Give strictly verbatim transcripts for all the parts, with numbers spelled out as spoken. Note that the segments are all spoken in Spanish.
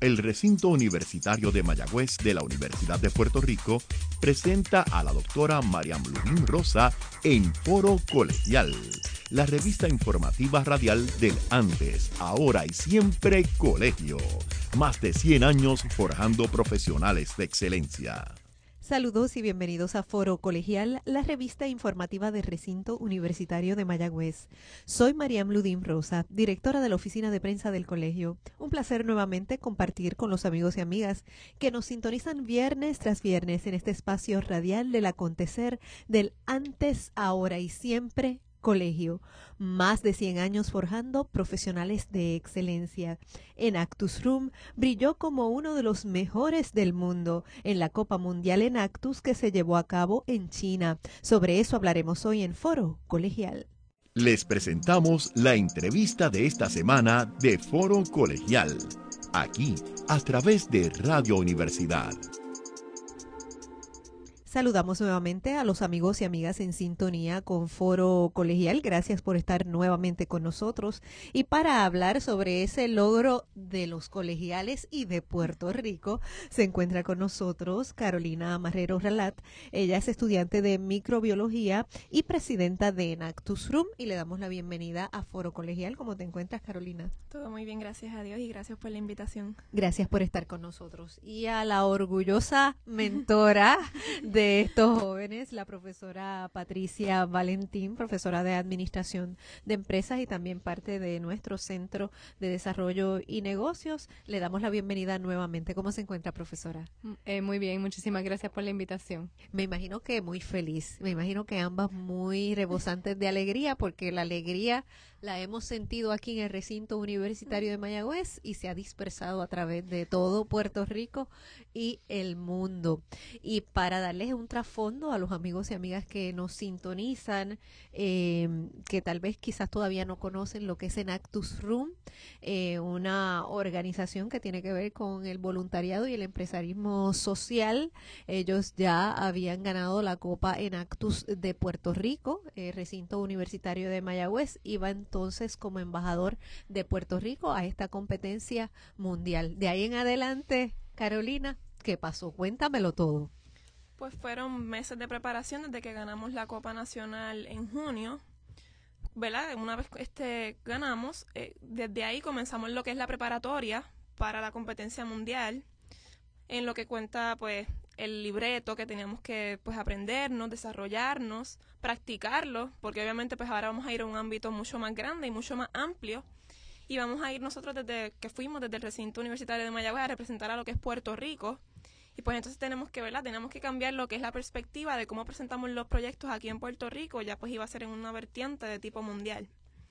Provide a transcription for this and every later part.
El recinto universitario de Mayagüez de la Universidad de Puerto Rico presenta a la doctora Mariam Ludín Rosa en Foro Colegial, la revista informativa radial del antes, ahora y siempre colegio. Más de cien años forjando profesionales de excelencia. Saludos y bienvenidos a Foro Colegial, la revista informativa del Recinto Universitario de Mayagüez. Soy Mariam Ludín Rosa, directora de la Oficina de Prensa del Colegio. Un placer nuevamente compartir con los amigos y amigas que nos sintonizan viernes tras viernes en este espacio radial del acontecer del antes, ahora y siempre colegio. Más de cien años forjando profesionales de excelencia. Enactus Room brilló como uno de los mejores del mundo en la Copa Mundial Enactus que se llevó a cabo en China. Sobre eso hablaremos hoy en Foro Colegial. Les presentamos la entrevista de esta semana de Foro Colegial, aquí a través de Radio Universidad. Saludamos nuevamente a los amigos y amigas en sintonía con Foro Colegial. Gracias por estar nuevamente con nosotros. Y para hablar sobre ese logro de los colegiales y de Puerto Rico, se encuentra con nosotros Carolina Marrero Ralat. Ella es estudiante de microbiología y presidenta de Enactus Room. Y le damos la bienvenida a Foro Colegial. ¿Cómo te encuentras, Carolina? Todo muy bien, gracias a Dios, y gracias por la invitación. Gracias por estar con nosotros. Y a la orgullosa mentora de de estos jóvenes, la profesora Patricia Valentín, profesora de Administración de Empresas y también parte de nuestro Centro de Desarrollo y Negocios. Le damos la bienvenida nuevamente. ¿Cómo se encuentra, profesora? Eh, muy bien, muchísimas gracias por la invitación. Me imagino que muy feliz, me imagino que ambas muy rebosantes de alegría, porque la alegría la hemos sentido aquí en el recinto universitario de Mayagüez y se ha dispersado a través de todo Puerto Rico y el mundo. Y para darles un trasfondo a los amigos y amigas que nos sintonizan, eh, que tal vez quizás todavía no conocen lo que es Enactus Room, eh, una organización que tiene que ver con el voluntariado y el empresarismo social. Ellos ya habían ganado la Copa Enactus de Puerto Rico, eh, recinto universitario de Mayagüez, iba entonces como embajador de Puerto Rico a esta competencia mundial. De ahí en adelante, Carolina, ¿qué pasó? Cuéntamelo todo. Pues fueron meses de preparación desde que ganamos la Copa Nacional en junio, ¿verdad? Una vez este ganamos, eh, desde ahí comenzamos lo que es la preparatoria para la competencia mundial, en lo que cuenta pues el libreto que teníamos que pues aprendernos, desarrollarnos, practicarlo, porque obviamente pues ahora vamos a ir a un ámbito mucho más grande y mucho más amplio, y vamos a ir nosotros desde que fuimos desde el recinto universitario de Mayagüez a representar a lo que es Puerto Rico. Y pues entonces tenemos que, ¿verdad? Tenemos que cambiar lo que es la perspectiva de cómo presentamos los proyectos aquí en Puerto Rico, ya pues iba a ser en una vertiente de tipo mundial.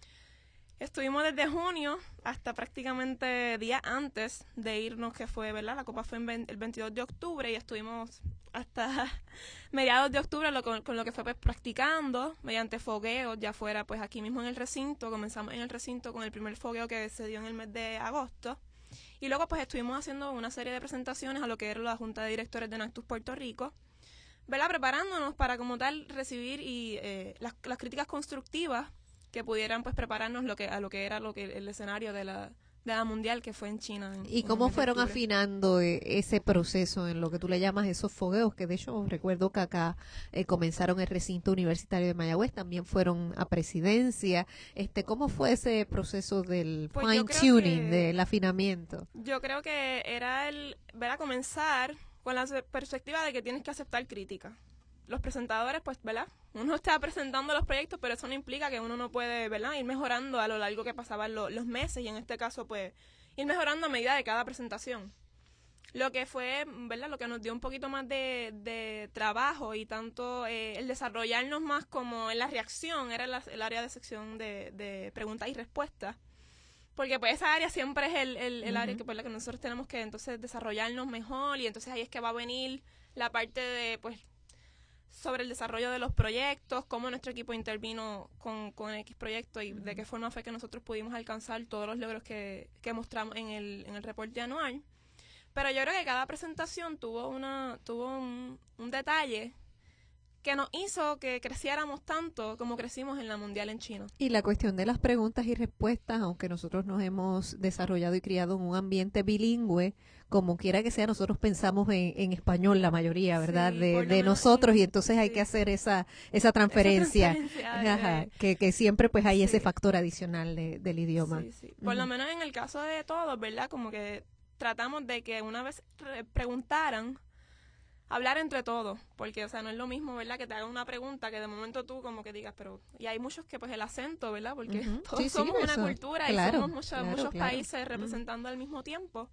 Estuvimos desde junio hasta prácticamente días antes de irnos, que fue, ¿verdad? La Copa fue en el veintidós de octubre y estuvimos hasta mediados de octubre lo, con, con lo que fue pues, practicando mediante fogueos, ya fuera pues aquí mismo en el recinto. Comenzamos en el recinto con el primer fogueo que se dio en el mes de agosto. Y luego pues estuvimos haciendo una serie de presentaciones a lo que era la Junta de Directores de Enactus Puerto Rico, ¿verdad? Preparándonos para como tal recibir y eh, las, las críticas constructivas que pudieran pues prepararnos lo que a lo que era lo que el escenario de la de la mundial que fue en China. En, ¿Y cómo fueron afinando eh, ese proceso en lo que tú le llamas esos fogueos? Que de hecho recuerdo que acá eh, comenzaron el recinto universitario de Mayagüez, también fueron a presidencia. Este, ¿cómo fue ese proceso del pues fine tuning, del afinamiento? Yo creo que era el ver a comenzar con la perspectiva de que tienes que aceptar crítica. Los presentadores, pues, ¿verdad? Uno está presentando los proyectos, pero eso no implica que uno no puede, ¿verdad? Ir mejorando a lo largo que pasaban lo, los meses y en este caso, pues, ir mejorando a medida de cada presentación. Lo que fue, ¿verdad? Lo que nos dio un poquito más de, de trabajo y tanto eh, el desarrollarnos más como en la reacción, era la, el área de sección de, de preguntas y respuestas. Porque pues esa área siempre es el, el, el uh-huh. área que, pues, la que nosotros tenemos que entonces desarrollarnos mejor, y entonces ahí es que va a venir la parte de, pues, sobre el desarrollo de los proyectos, cómo nuestro equipo intervino con, con X proyecto y de qué forma fue que nosotros pudimos alcanzar todos los logros que, que mostramos en el, en el reporte anual. Pero yo creo que cada presentación tuvo una tuvo un, un detalle que nos hizo que creciéramos tanto como crecimos en la Mundial en China. Y la cuestión de las preguntas y respuestas, aunque nosotros nos hemos desarrollado y criado en un ambiente bilingüe, como quiera que sea, nosotros pensamos en, en español la mayoría, ¿verdad? Sí, de por lo de menos nosotros, en- y entonces hay sí. que hacer esa esa transferencia. Esa transferencia, Ajá, eh, que, que siempre pues hay ese sí. factor adicional de- del idioma. Sí, sí. Por lo Ujú. menos en el caso de todos, ¿verdad? Como que tratamos de que una vez re- preguntaran, hablar entre todos, porque, o sea, no es lo mismo, ¿verdad? Que te hagan una pregunta que de momento tú como que digas, pero... Y hay muchos que, pues, el acento, ¿verdad? Porque Ujú. todos Sí, sí, somos una eso, cultura claro, y somos mucha- claro, muchos claro. países Ujú. representando al mismo tiempo.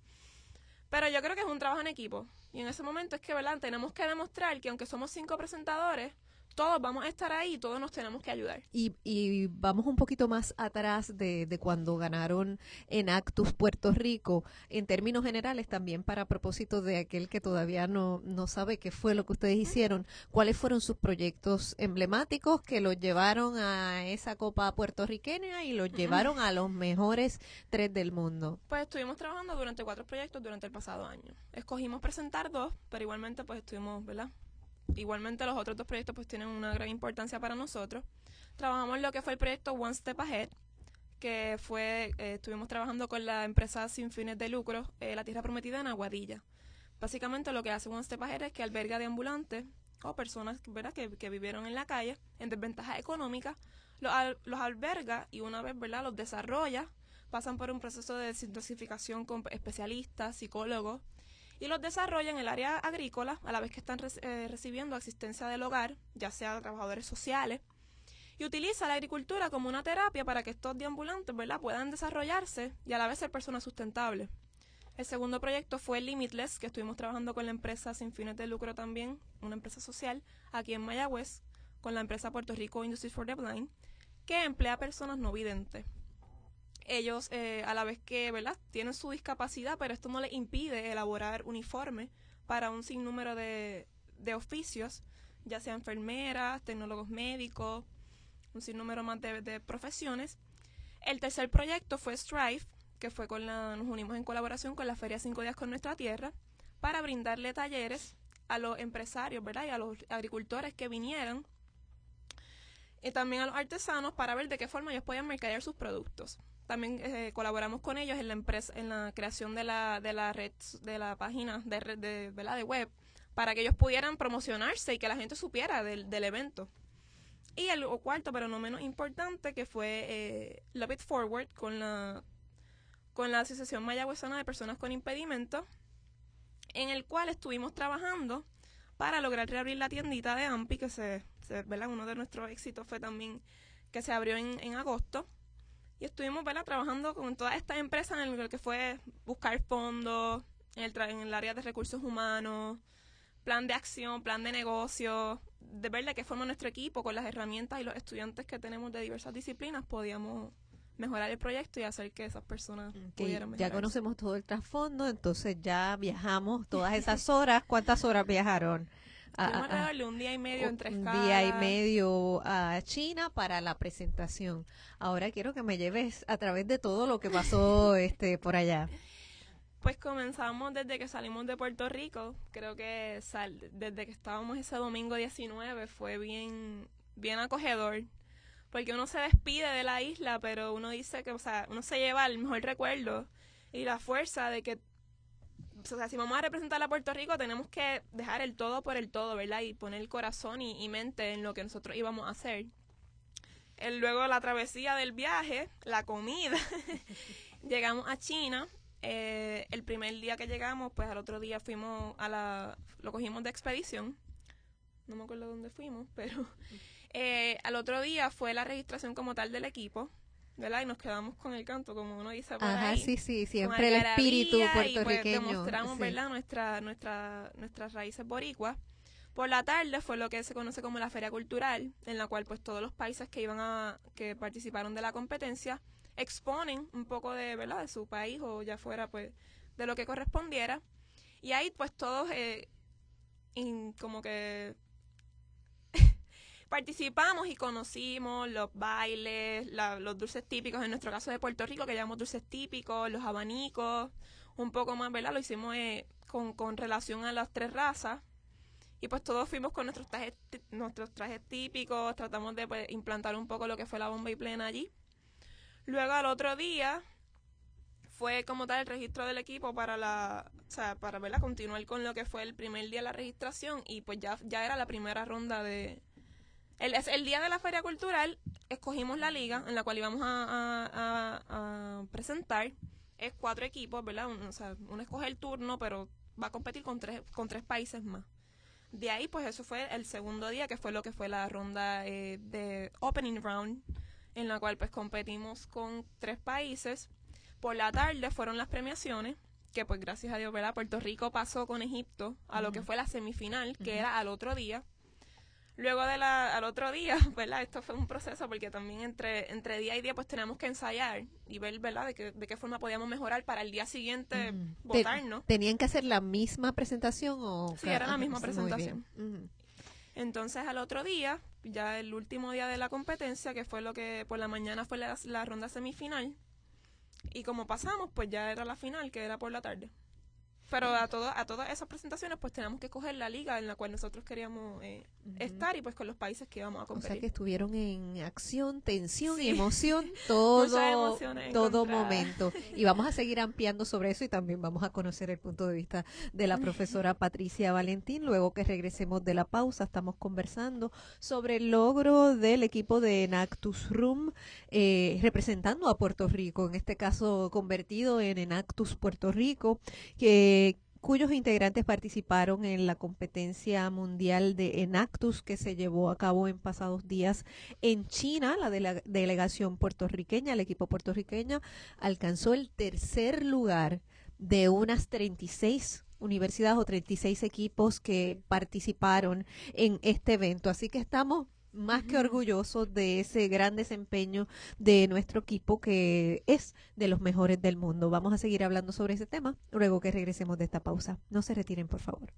Pero yo creo que es un trabajo en equipo. Y en ese momento es que, ¿verdad? Tenemos que demostrar que aunque somos cinco presentadores, todos vamos a estar ahí y todos nos tenemos que ayudar. Y, y vamos un poquito más atrás de, de cuando ganaron en Actus Puerto Rico, en términos generales también para propósito de aquel que todavía no, no sabe qué fue lo que ustedes hicieron, ¿cuáles fueron sus proyectos emblemáticos que los llevaron a esa Copa puertorriqueña y los llevaron a los mejores tres del mundo? Pues estuvimos trabajando durante cuatro proyectos durante el pasado año. Escogimos presentar dos, pero igualmente pues estuvimos, ¿verdad? Igualmente los otros dos proyectos pues tienen una gran importancia para nosotros. Trabajamos lo que fue el proyecto One Step Ahead, que fue, eh, estuvimos trabajando con la empresa sin fines de lucro, eh, La Tierra Prometida en Aguadilla. Básicamente lo que hace One Step Ahead es que alberga de ambulantes o personas, ¿verdad?, que, que vivieron en la calle en desventaja económica, los, al, los alberga y una vez, ¿verdad?, los desarrolla, pasan por un proceso de desintoxicación con especialistas, psicólogos, y los desarrolla en el área agrícola a la vez que están re eh, recibiendo asistencia del hogar, ya sea trabajadores sociales, y utiliza la agricultura como una terapia para que estos deambulantes, ¿verdad?, puedan desarrollarse y a la vez ser personas sustentables. El segundo proyecto fue Limitless, que estuvimos trabajando con la empresa sin fines de lucro también, una empresa social, aquí en Mayagüez, con la empresa Puerto Rico Industries for the Blind, que emplea personas no videntes. Ellos, eh, a la vez que, ¿verdad?, tienen su discapacidad, pero esto no les impide elaborar uniformes para un sinnúmero de, de oficios, ya sea enfermeras, tecnólogos médicos, un sinnúmero más de, de profesiones. El tercer proyecto fue Strive, que fue con la, nos unimos en colaboración con la Feria Cinco Días con Nuestra Tierra, para brindarle talleres a los empresarios, ¿verdad?, y a los agricultores que vinieran, y también a los artesanos para ver de qué forma ellos podían mercadear sus productos. También eh, colaboramos con ellos en la empresa, en la creación de la, de la red, de la página de red de, ¿verdad?, de web, para que ellos pudieran promocionarse y que la gente supiera del, del evento. Y el cuarto, pero no menos importante, que fue eh, Love It Forward con la, con la Asociación Mayagüezana de Personas con Impedimento, en el cual estuvimos trabajando para lograr reabrir la tiendita de AMPI, que se, se ¿verdad?, uno de nuestros éxitos fue también que se abrió en, en agosto. Y estuvimos, ¿verdad?, trabajando con todas estas empresas en lo que fue buscar fondos, en el, en el área de recursos humanos, plan de acción, plan de negocio, de ver de qué forma nuestro equipo, con las herramientas y los estudiantes que tenemos de diversas disciplinas, podíamos mejorar el proyecto y hacer que esas personas Que pudieran ya mejorar. conocemos todo el trasfondo, entonces ya viajamos todas esas horas. ¿Cuántas horas viajaron? Estuvimos A- a- alrededor de un día y medio entre un escalas. día y medio a China para la presentación. Ahora quiero que me lleves a través de todo lo que pasó este por allá. Pues comenzamos desde que salimos de Puerto Rico. Creo que sal, desde que estábamos ese domingo diecinueve fue bien, bien acogedor. Porque uno se despide de la isla, pero uno dice que, o sea, uno se lleva el mejor recuerdo y la fuerza de que, o sea, si vamos a representar a Puerto Rico, tenemos que dejar el todo por el todo, ¿verdad? Y poner el corazón y, y mente en lo que nosotros íbamos a hacer. El, luego la travesía del viaje, la comida. Llegamos a China. Eh, el primer día que llegamos, pues al otro día fuimos a la... Lo cogimos de expedición. No me acuerdo dónde fuimos, pero... Eh, al otro día fue la registración como tal del equipo, ¿verdad? Y nos quedamos con el canto, como uno dice por Ajá, ahí. sí, sí, con siempre el espíritu algarabía, y pues puertorriqueño. demostramos, sí. ¿verdad?, nuestra, nuestra, nuestras raíces boricuas. Por la tarde fue lo que se conoce como la Feria Cultural, en la cual pues todos los países que iban a, que participaron de la competencia exponen un poco de, ¿verdad?, de su país o ya fuera pues de lo que correspondiera. Y ahí pues todos eh, in, como que participamos y conocimos los bailes, la, los dulces típicos, en nuestro caso de Puerto Rico, que llamamos dulces típicos, los abanicos, un poco más, ¿verdad? Lo hicimos eh, con, con relación a las tres razas. Y pues todos fuimos con nuestros trajes, nuestros trajes típicos, tratamos de pues, implantar un poco lo que fue la bomba y plena allí. Luego al otro día fue como tal el registro del equipo para la, o sea, para verla continuar con lo que fue el primer día de la registración y pues ya, ya era la primera ronda de... El, el día de la Feria Cultural escogimos la liga en la cual íbamos a, a, a, a presentar. Es cuatro equipos, ¿verdad? Un, o sea, uno escoge el turno, pero va a competir con tres, con tres países más. De ahí, pues eso fue el segundo día, que fue lo que fue la ronda eh, de Opening Round, en la cual pues competimos con tres países. Por la tarde fueron las premiaciones, que pues gracias a Dios, ¿verdad? Puerto Rico pasó con Egipto a lo uh-huh. que fue la semifinal, que uh-huh. era al otro día. Luego de la, al otro día, ¿verdad? Esto fue un proceso porque también entre, entre día y día pues teníamos que ensayar y ver, ¿verdad? De, que, de qué forma podíamos mejorar para el día siguiente uh-huh. votar, ¿no? ¿Tenían que hacer la misma presentación o...? Sí, era la misma presentación. Uh-huh. Entonces al otro día, ya el último día de la competencia, que fue lo que por la mañana fue la, la ronda semifinal, y como pasamos, pues ya era la final, que era por la tarde. Pero a, todo, a todas esas presentaciones pues teníamos que escoger la liga en la cual nosotros queríamos eh, uh-huh. estar y pues con los países que íbamos a competir. O sea que estuvieron en acción, tensión sí. y emoción todo, todo momento. Y vamos a seguir ampliando sobre eso y también vamos a conocer el punto de vista de la profesora Patricia Valentín. Luego que regresemos de la pausa estamos conversando sobre el logro del equipo de Enactus Room eh, representando a Puerto Rico, en este caso convertido en Enactus Puerto Rico, que cuyos integrantes participaron en la competencia mundial de Enactus que se llevó a cabo en pasados días en China. La de la delegación puertorriqueña, el equipo puertorriqueño, alcanzó el tercer lugar de unas treinta y seis universidades o treinta y seis equipos que participaron en este evento. Así que estamos más que orgullosos de ese gran desempeño de nuestro equipo que es de los mejores del mundo. Vamos a seguir hablando sobre ese tema luego que regresemos de esta pausa. No se retiren, por favor.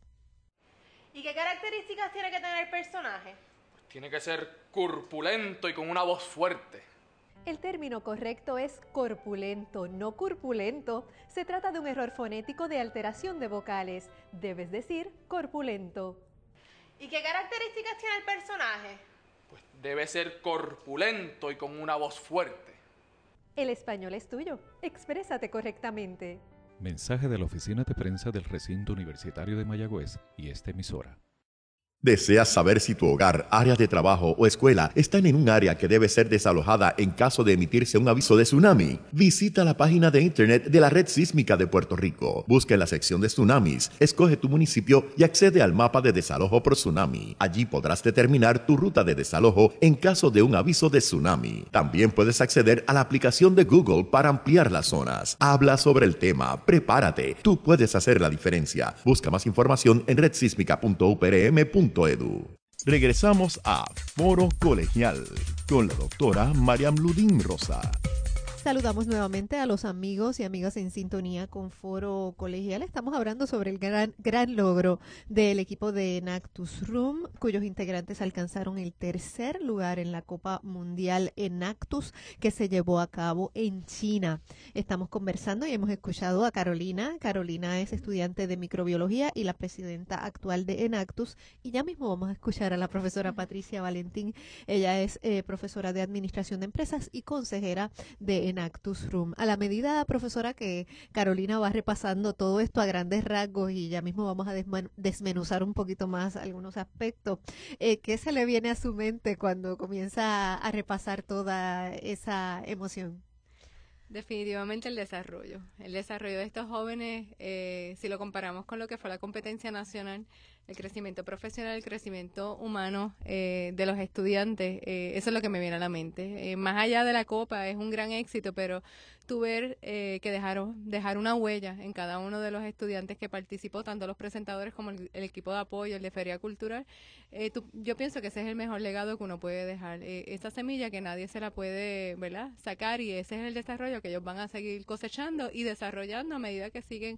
¿Y qué características tiene que tener el personaje? Pues tiene que ser corpulento y con una voz fuerte. El término correcto es corpulento, no corpulento. Se trata de un error fonético de alteración de vocales. Debes decir corpulento. ¿Y qué características tiene el personaje? Pues debe ser corpulento y con una voz fuerte. El español es tuyo. Exprésate correctamente. Mensaje de la Oficina de Prensa del Recinto Universitario de Mayagüez y esta emisora. ¿Deseas saber si tu hogar, área de trabajo o escuela están en un área que debe ser desalojada en caso de emitirse un aviso de tsunami? Visita la página de internet de la Red Sísmica de Puerto Rico. Busca en la sección de tsunamis, escoge tu municipio y accede al mapa de desalojo por tsunami. Allí podrás determinar tu ruta de desalojo en caso de un aviso de tsunami. También puedes acceder a la aplicación de Google para ampliar las zonas. Habla sobre el tema, prepárate, tú puedes hacer la diferencia. Busca más información en red sísmica punto u p r m punto edu. Regresamos a Foro Colegial con la doctora Mariam Ludín Rosa. Saludamos nuevamente a los amigos y amigas en sintonía con Foro Colegial. Estamos hablando sobre el gran, gran logro del equipo de Enactus Room, cuyos integrantes alcanzaron el tercer lugar en la Copa Mundial Enactus que se llevó a cabo en China. Estamos conversando y hemos escuchado a Carolina. Carolina es estudiante de microbiología y la presidenta actual de Enactus. Y ya mismo vamos a escuchar a la profesora Patricia Valentín. Ella es eh, profesora de Administración de Empresas y consejera de Enactus Room. A la medida, profesora, que Carolina va repasando todo esto a grandes rasgos y ya mismo vamos a desmen- desmenuzar un poquito más algunos aspectos, eh, ¿qué se le viene a su mente cuando comienza a, a repasar toda esa emoción? Definitivamente el desarrollo. El desarrollo de estos jóvenes, eh, si lo comparamos con lo que fue la competencia nacional, el crecimiento profesional, el crecimiento humano eh, de los estudiantes, eh, eso es lo que me viene a la mente. Eh, más allá de la Copa, es un gran éxito, pero tú ver eh, que dejaron dejar una huella en cada uno de los estudiantes que participó, tanto los presentadores como el, el equipo de apoyo, el de Feria Cultural, eh, tú, yo pienso que ese es el mejor legado que uno puede dejar. Eh, esa semilla que nadie se la puede, ¿verdad?, sacar, y ese es el desarrollo que ellos van a seguir cosechando y desarrollando a medida que siguen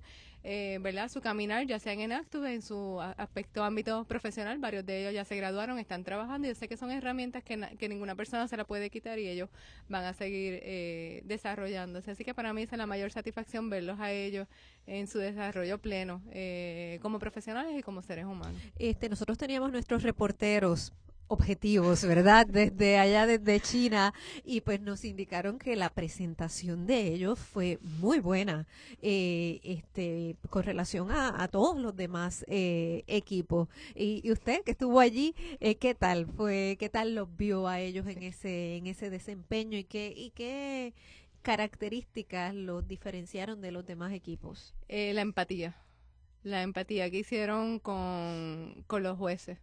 eh, ¿verdad? Su caminar, ya sea en Enactus, en su a- aspecto ámbito profesional. Varios de ellos ya se graduaron, están trabajando. Yo sé que son herramientas que, na- que ninguna persona se la puede quitar y ellos van a seguir eh, desarrollándose. Así que para mí esa es la mayor satisfacción, verlos a ellos en su desarrollo pleno eh, como profesionales y como seres humanos. Este, nosotros teníamos nuestros reporteros objetivos, ¿verdad? Desde allá, desde China, y pues nos indicaron que la presentación de ellos fue muy buena, eh, este, con relación a, a todos los demás eh, equipos. Y, y usted que estuvo allí, eh, ¿qué tal fue? ¿Qué tal los vio a ellos en ese, en ese desempeño y qué, y qué características los diferenciaron de los demás equipos? Eh, la empatía, la empatía que hicieron con, con los jueces.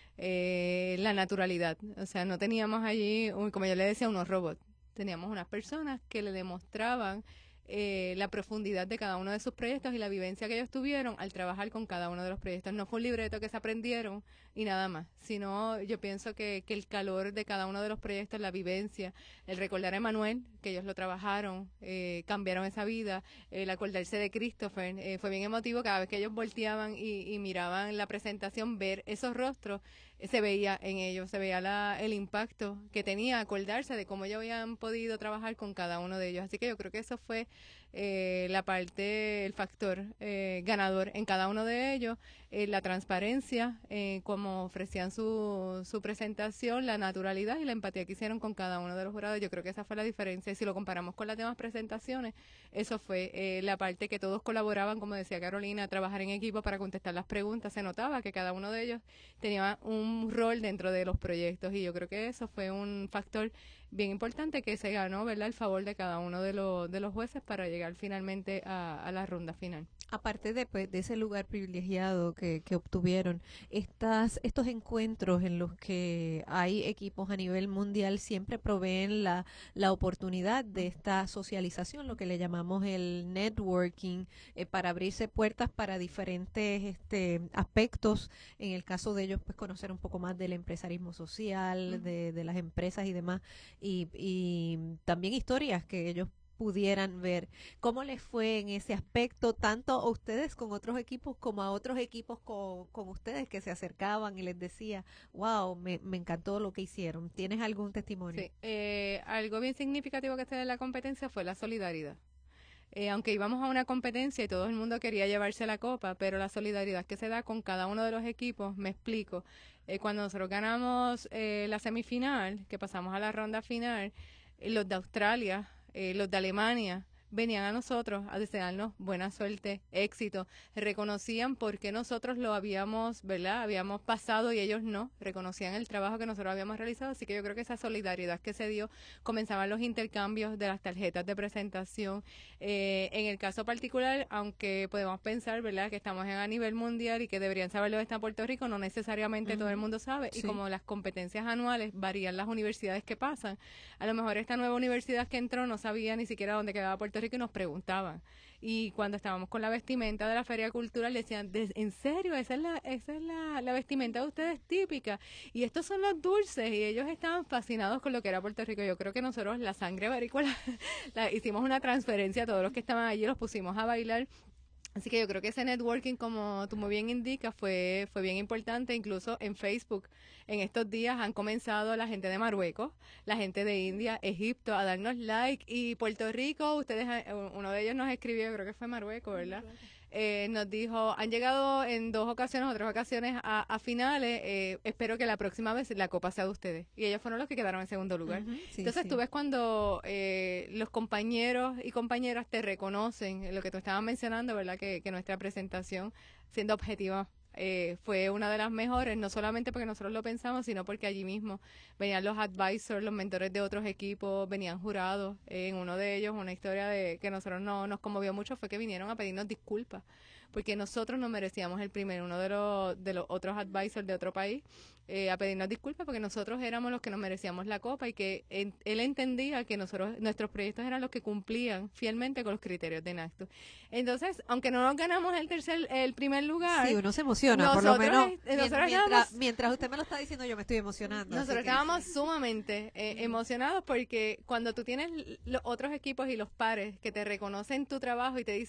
Eh, la naturalidad, o sea, no teníamos allí, un- como yo le decía, unos robots, teníamos unas personas que le demostraban eh, la profundidad de cada uno de sus proyectos y la vivencia que ellos tuvieron al trabajar con cada uno de los proyectos. No fue un libreto que se aprendieron y nada más, sino yo pienso que, que el calor de cada uno de los proyectos, la vivencia, el recordar a Emanuel, que ellos lo trabajaron, eh, cambiaron esa vida, el acordarse de Christopher, eh, fue bien emotivo cada vez que ellos volteaban y, y miraban la presentación, ver esos rostros, eh, se veía en ellos, se veía la, el impacto que tenía acordarse de cómo ellos habían podido trabajar con cada uno de ellos. Así que yo creo que eso fue eh, la parte, el factor eh, ganador en cada uno de ellos, eh, la transparencia, eh, como ofrecían su, su presentación, la naturalidad y la empatía que hicieron con cada uno de los jurados. Yo creo que esa fue la diferencia. Y si lo comparamos con las demás presentaciones, eso fue eh, la parte que todos colaboraban, como decía Carolina, a trabajar en equipo para contestar las preguntas. Se notaba que cada uno de ellos tenía un rol dentro de los proyectos y yo creo que eso fue un factor bien importante que se ganó, ¿verdad?, el favor de cada uno de los, de los jueces para llegar finalmente a, a la ronda final. Aparte de, pues, de ese lugar privilegiado que, que obtuvieron, estas, estos encuentros en los que hay equipos a nivel mundial siempre proveen la, la oportunidad de esta socialización, lo que le llamamos el networking, eh, para abrirse puertas para diferentes este, aspectos. En el caso de ellos, pues conocer un poco más del empresarismo social, uh-huh. de, de las empresas y demás, y, y también historias que ellos pudieran ver. ¿Cómo les fue en ese aspecto, tanto a ustedes con otros equipos como a otros equipos con, con ustedes que se acercaban y les decía, wow, me, me encantó lo que hicieron? ¿Tienes algún testimonio? Sí, eh, algo bien significativo que se da en la competencia fue la solidaridad. Eh, aunque íbamos a una competencia y todo el mundo quería llevarse la copa, pero la solidaridad que se da con cada uno de los equipos, me explico. Eh, cuando nosotros ganamos eh, la semifinal, que pasamos a la ronda final, eh, los de Australia, Eh, los de Alemania venían a nosotros a desearnos buena suerte, éxito, reconocían por qué nosotros lo habíamos, ¿verdad?, habíamos pasado y ellos no, reconocían el trabajo que nosotros habíamos realizado, así que yo creo que esa solidaridad que se dio, comenzaban los intercambios de las tarjetas de presentación, eh, en el caso particular, aunque podemos pensar, ¿verdad?, que estamos en, a nivel mundial y que deberían saberlo está en Puerto Rico, no necesariamente uh-huh. todo el mundo sabe, sí. Y como las competencias anuales varían las universidades que pasan, a lo mejor esta nueva universidad que entró no sabía ni siquiera dónde quedaba Puerto Rico y nos preguntaban. Y cuando estábamos con la vestimenta de la Feria Cultural decían, ¿en serio? Esa es la esa es la, la vestimenta de ustedes típica. Y estos son los dulces. Y ellos estaban fascinados con lo que era Puerto Rico. Yo creo que nosotros la sangre barícola la, hicimos una transferencia a todos los que estaban allí, los pusimos a bailar. Así que yo creo que ese networking, como tú muy bien indicas, fue fue bien importante. Incluso en Facebook, en estos días han comenzado la gente de Marruecos, la gente de India, Egipto, a darnos like. Y Puerto Rico, ustedes, uno de ellos nos escribió, creo que fue Marruecos, ¿verdad? Eh, nos dijo, han llegado en dos ocasiones, otras ocasiones a, a finales, eh, espero que la próxima vez la copa sea de ustedes. Y ellos fueron los que quedaron en segundo lugar. Uh-huh, sí, Entonces sí. tú ves cuando eh, los compañeros y compañeras te reconocen, lo que tú estabas mencionando, ¿verdad? Que, que nuestra presentación, siendo objetiva, Eh, fue una de las mejores, no solamente porque nosotros lo pensamos, sino porque allí mismo venían los advisors, los mentores de otros equipos, venían jurados. Eh, en uno de ellos, una historia de que nosotros no, nos conmovió mucho fue que vinieron a pedirnos disculpas, porque nosotros no merecíamos el primero, uno de los, de los otros advisors de otro país, eh, a pedirnos disculpas porque nosotros éramos los que nos merecíamos la copa y que en, él entendía que nosotros nuestros proyectos eran los que cumplían fielmente con los criterios de Enactus. Entonces, aunque no nos ganamos el tercer, el primer lugar, sí, uno se emociona, por lo menos. Mientras, mientras, mientras usted me lo está diciendo, yo me estoy emocionando. Nosotros estábamos sí. sumamente eh, mm. emocionados porque cuando tú tienes los otros equipos y los pares que te reconocen tu trabajo y te dicen,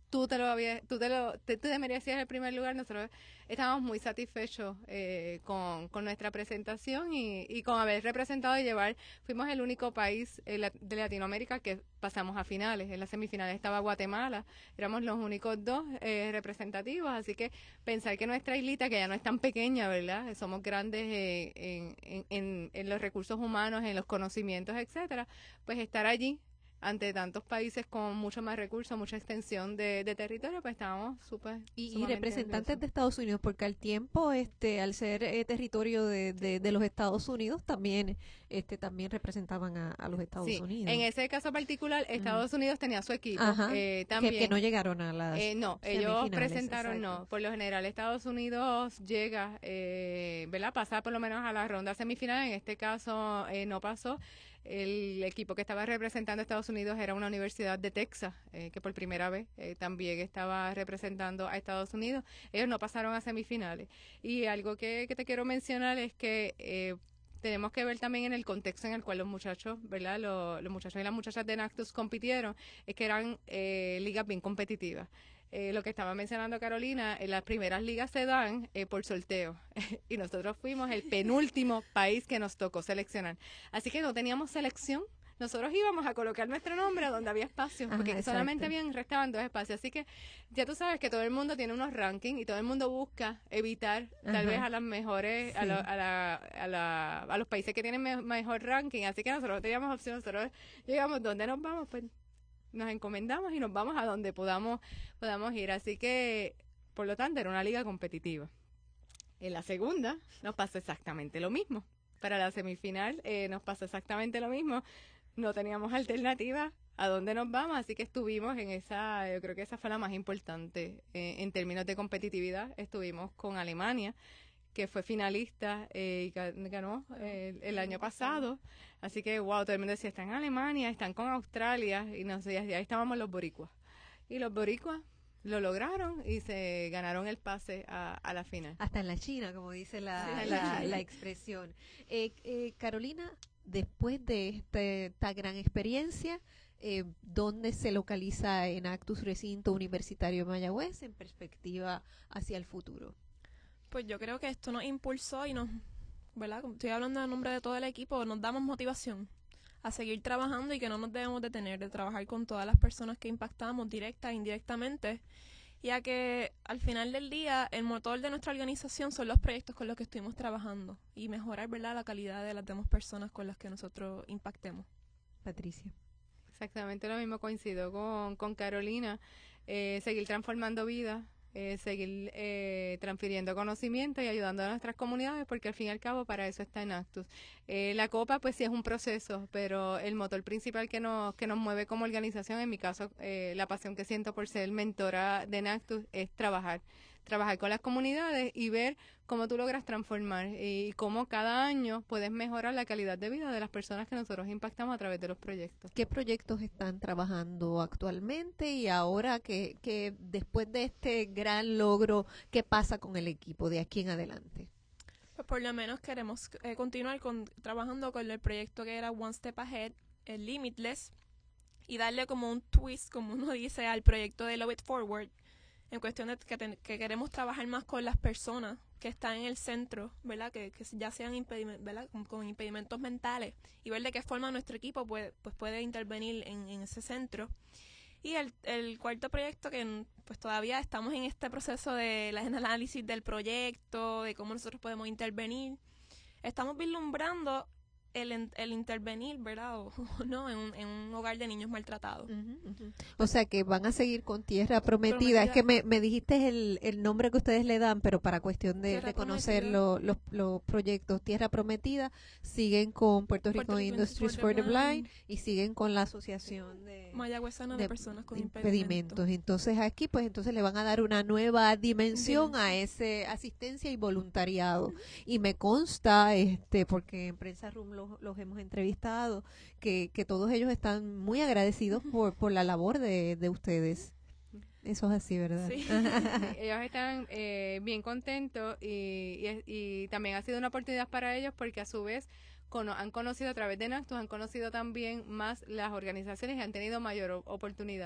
tú te lo habías, tú te lo, te, tú te merecías el primer lugar. Nosotros estábamos muy satisfechos eh, con, con nuestra presentación y, y con haber representado y llevar, fuimos el único país eh, la, de Latinoamérica que pasamos a finales. En las semifinales estaba Guatemala, éramos los únicos dos eh, representativos, así que pensar que nuestra islita, que ya no es tan pequeña, ¿verdad? Somos grandes eh, en, en, en, en los recursos humanos, en los conocimientos, etcétera, pues estar allí ante tantos países con mucho más recursos, mucha extensión de, de territorio, pues estábamos súper... Y, y representantes de Estados Unidos, porque al tiempo, este, al ser eh, territorio de, de, de los Estados Unidos, también este también representaban a, a los Estados sí, Unidos. En ese caso particular, Estados mm. Unidos tenía su equipo. Ajá, eh, también. Que, que no llegaron a las eh, No, ellos presentaron, exacto. no. Por lo general, Estados Unidos llega, eh, ¿verdad? Pasa por lo menos a la ronda semifinal. En este caso, eh, no pasó. El equipo que estaba representando a Estados Unidos era una universidad de Texas, eh, que por primera vez eh, también estaba representando a Estados Unidos. Ellos no pasaron a semifinales. Y algo que, que te quiero mencionar es que eh, tenemos que ver también en el contexto en el cual los muchachos, ¿verdad? Los, los muchachos y las muchachas de Enactus compitieron, es que eran eh, ligas bien competitivas. Eh, lo que estaba mencionando Carolina, en las primeras ligas se dan eh, por sorteo y nosotros fuimos el penúltimo país que nos tocó seleccionar. Así que no teníamos selección. Nosotros íbamos a colocar nuestro nombre donde había espacio, porque Ajá, solamente habían, restaban dos espacios. Así que ya tú sabes que todo el mundo tiene unos rankings y todo el mundo busca evitar Ajá. tal vez a las mejores, sí. a, lo, a, la, a, la, a los países que tienen me, mejor ranking. Así que nosotros teníamos opción, nosotros llegamos, ¿dónde nos vamos? Pues nos encomendamos y nos vamos a donde podamos, podamos ir. Así que, por lo tanto, era una liga competitiva. En la segunda nos pasó exactamente lo mismo. Para la semifinal eh, nos pasó exactamente lo mismo. No teníamos alternativa a dónde nos vamos, así que estuvimos en esa, yo creo que esa fue la más importante eh, en términos de competitividad. Estuvimos con Alemania, que fue finalista eh, y ganó eh, el, el año pasado. Así que, wow, todo el mundo decía, están en Alemania, están con Australia, y nos decía, ahí estábamos los boricuas. Y los boricuas lo lograron y se ganaron el pase a, a la final. Hasta en la China, como dice la, sí, la, la expresión. Eh, eh, Carolina, después de este, esta gran experiencia, eh, ¿dónde se localiza Enactus Recinto Universitario de Mayagüez en perspectiva hacia el futuro? Pues yo creo que esto nos impulsó y nos, ¿verdad? Estoy hablando en nombre de todo el equipo, nos damos motivación a seguir trabajando y que no nos debemos detener de trabajar con todas las personas que impactamos directa e indirectamente, ya que al final del día el motor de nuestra organización son los proyectos con los que estuvimos trabajando y mejorar, ¿verdad?, la calidad de las demás personas con las que nosotros impactemos. Patricia. Exactamente lo mismo, coincido con, con Carolina, eh, seguir transformando vidas. Eh, seguir eh, transfiriendo conocimiento y ayudando a nuestras comunidades, porque al fin y al cabo para eso está Enactus. Eh, la Copa pues sí es un proceso, pero el motor principal que nos que nos mueve como organización, en mi caso eh, la pasión que siento por ser mentora de Enactus, es trabajar trabajar con las comunidades y ver cómo tú logras transformar y cómo cada año puedes mejorar la calidad de vida de las personas que nosotros impactamos a través de los proyectos. ¿Qué proyectos están trabajando actualmente y ahora que, que después de este gran logro, qué pasa con el equipo de aquí en adelante? Pues por lo menos queremos eh, continuar con, trabajando con el proyecto que era One Step Ahead, el Limitless, y darle como un twist, como uno dice, al proyecto de Love It Forward, en cuestión de que, ten, que queremos trabajar más con las personas que están en el centro, ¿verdad? Que, que ya sean impediment, ¿verdad? Con, con impedimentos mentales, y ver de qué forma nuestro equipo puede, pues puede intervenir en, en ese centro. Y el, el cuarto proyecto, que pues todavía estamos en este proceso de la, el análisis del proyecto, de cómo nosotros podemos intervenir. Estamos vislumbrando el, el intervenir, ¿verdad? O, o no, en un, en un hogar de niños maltratados. Uh-huh, uh-huh. O sea que van a seguir con Tierra Prometida. Prometida. Es que me, me dijiste el, el nombre que ustedes le dan, pero para cuestión de, de conocer lo, lo, los proyectos. Tierra Prometida siguen con Puerto Rico, Puerto Rico Industries for the Blind, y siguen con la asociación de mayagüezana de, de personas con impedimentos. impedimentos. Entonces aquí pues entonces le van a dar una nueva dimensión, dimensión. a ese asistencia y voluntariado. Uh-huh. Y me consta, este porque en Prensa Room los, los hemos entrevistado, que, que todos ellos están muy agradecidos uh-huh. por, por la labor de, de ustedes. Eso es así, ¿verdad? Sí, sí, ellos están eh, bien contentos y, y, y también ha sido una oportunidad para ellos porque a su vez cono- han conocido a través de Enactus, han conocido también más las organizaciones y han tenido mayor o- oportunidad.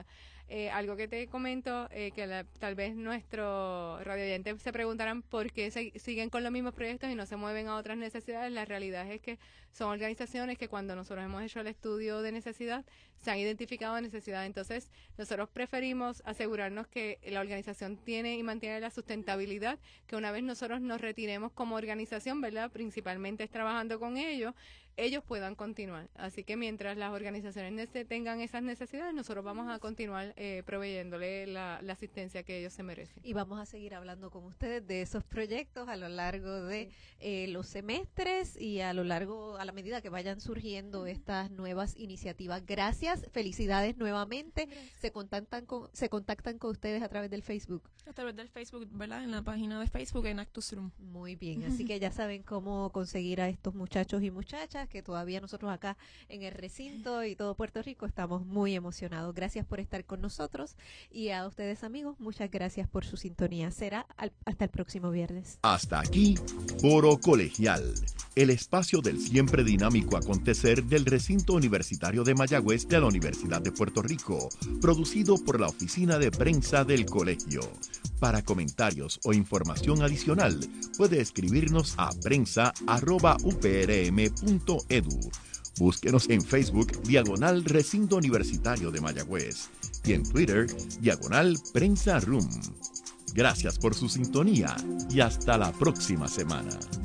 Eh, algo que te comento, eh, que la, tal vez nuestros radioyentes se preguntarán por qué se, siguen con los mismos proyectos y no se mueven a otras necesidades. La realidad es que son organizaciones que cuando nosotros hemos hecho el estudio de necesidad, se han identificado necesidades. Entonces, nosotros preferimos asegurarnos que la organización tiene y mantiene la sustentabilidad, que una vez nosotros nos retiremos como organización, ¿verdad? Principalmente trabajando con ellos, ellos puedan continuar. Así que mientras las organizaciones tengan esas necesidades, nosotros vamos a continuar eh, proveyéndole la, la asistencia que ellos se merecen. Y vamos a seguir hablando con ustedes de esos proyectos a lo largo de eh, los semestres y a lo largo, a la medida que vayan surgiendo estas nuevas iniciativas. Gracias, felicidades nuevamente. Gracias. Se contactan con, se contactan con ustedes a través del Facebook. A través del Facebook, ¿verdad? En la página de Facebook en Actus Room. Muy bien, así que ya saben cómo conseguir a estos muchachos y muchachas que todavía nosotros acá en el recinto y todo Puerto Rico estamos muy emocionados. Gracias por estar con nosotros y a ustedes amigos, muchas gracias por su sintonía. Será al, hasta el próximo viernes. Hasta aquí, Foro Colegial, el espacio del siempre dinámico acontecer del recinto universitario de Mayagüez de la Universidad de Puerto Rico, producido por la Oficina de Prensa del Colegio. Para comentarios o información adicional, puede escribirnos a prensa arroba u p r m punto e d u. Búsquenos en Facebook, diagonal Recinto Universitario de Mayagüez, y en Twitter, diagonal Prensa Room. Gracias por su sintonía y hasta la próxima semana.